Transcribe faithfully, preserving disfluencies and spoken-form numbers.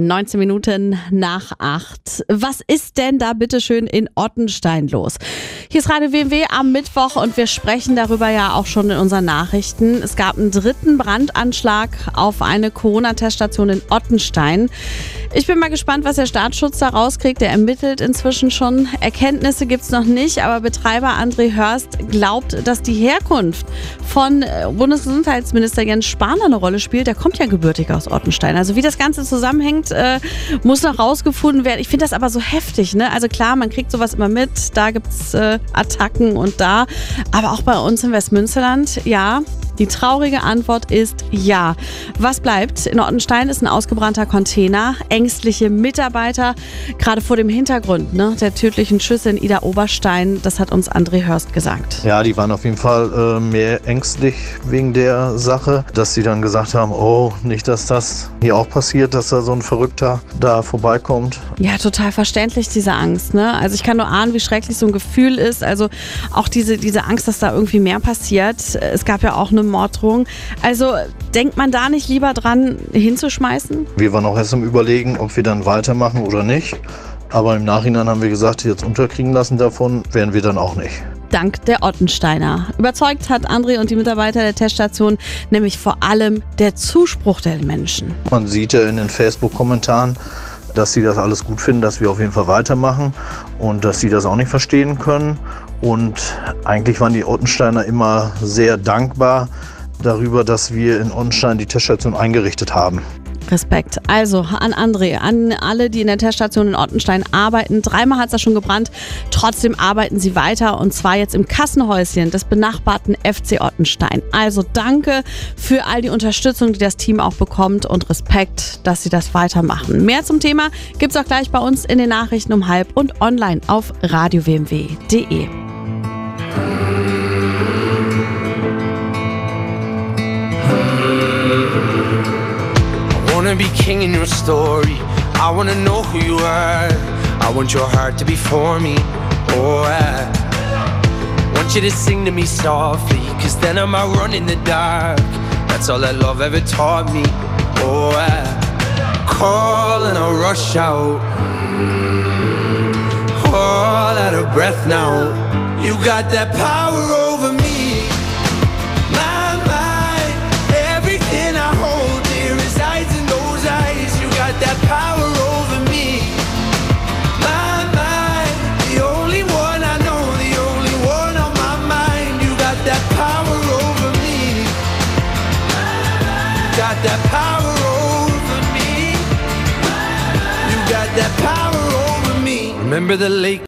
neunzehn Minuten nach acht. Was ist denn da bitteschön in Ottenstein los? Hier ist Radio W M W am Mittwoch und wir sprechen darüber ja auch schon in unseren Nachrichten. Es gab einen dritten Brandanschlag auf eine Corona-Teststation in Ottenstein. Ich bin mal gespannt, was der Staatsschutz da rauskriegt. Der ermittelt inzwischen schon. Erkenntnisse gibt es noch nicht, aber Betreiber André Hörst glaubt, dass die Herkunft von Bundesgesundheitsminister Jens Spahn eine Rolle spielt. Der kommt ja gebürtig aus Ottenstein. Also wie das Ganze zusammenhängt, äh, muss noch rausgefunden werden. Ich finde das aber so heftig, ne? Also klar, man kriegt sowas immer mit. Da gibt es äh, Attacken und da. Aber auch bei uns im Westmünsterland, ja. Die traurige Antwort ist ja. Was bleibt? In Ottenstein ist ein ausgebrannter Container, ängstliche Mitarbeiter, gerade vor dem Hintergrund ne, der tödlichen Schüsse in Idar-Oberstein. Das hat uns André Hörst gesagt. Ja, die waren auf jeden Fall äh, mehr ängstlich wegen der Sache, dass sie dann gesagt haben, oh, nicht, dass das hier auch passiert, dass da so ein Verrückter da vorbeikommt. Ja, total verständlich, diese Angst. Ne? Also ich kann nur ahnen, wie schrecklich so ein Gefühl ist. Also auch diese, diese Angst, dass da irgendwie mehr passiert. Es gab ja auch eine Morddrohung. Also denkt man da nicht lieber dran, hinzuschmeißen? Wir waren auch erst am Überlegen, ob wir dann weitermachen oder nicht. Aber im Nachhinein haben wir gesagt, jetzt unterkriegen lassen davon, werden wir dann auch nicht. Dank der Ottensteiner. Überzeugt hat André und die Mitarbeiter der Teststation nämlich vor allem der Zuspruch der Menschen. Man sieht ja in den Facebook-Kommentaren, dass sie das alles gut finden, dass wir auf jeden Fall weitermachen und dass sie das auch nicht verstehen können. Und eigentlich waren die Ottensteiner immer sehr dankbar darüber, dass wir in Ottenstein die Teststation eingerichtet haben. Respekt. Also an André, an alle, die in der Teststation in Ottenstein arbeiten. Dreimal hat es da schon gebrannt. Trotzdem arbeiten sie weiter und zwar jetzt im Kassenhäuschen des benachbarten F C Ottenstein. Also danke für all die Unterstützung, die das Team auch bekommt und Respekt, dass sie das weitermachen. Mehr zum Thema gibt es auch gleich bei uns in den Nachrichten um halb und online auf radio w m w punkt d e. I wanna be king in your story. I wanna know who you are. I want your heart to be for me. Oh, I want you to sing to me softly, cause then I might run in the dark. That's all that love ever taught me. Oh, I call and I rush out, all out of breath now. You got that power over me. That power over me, my mind, the only one I know, the only one on my mind. You got that power over me, got that power over me, you got that power over me. Remember the lake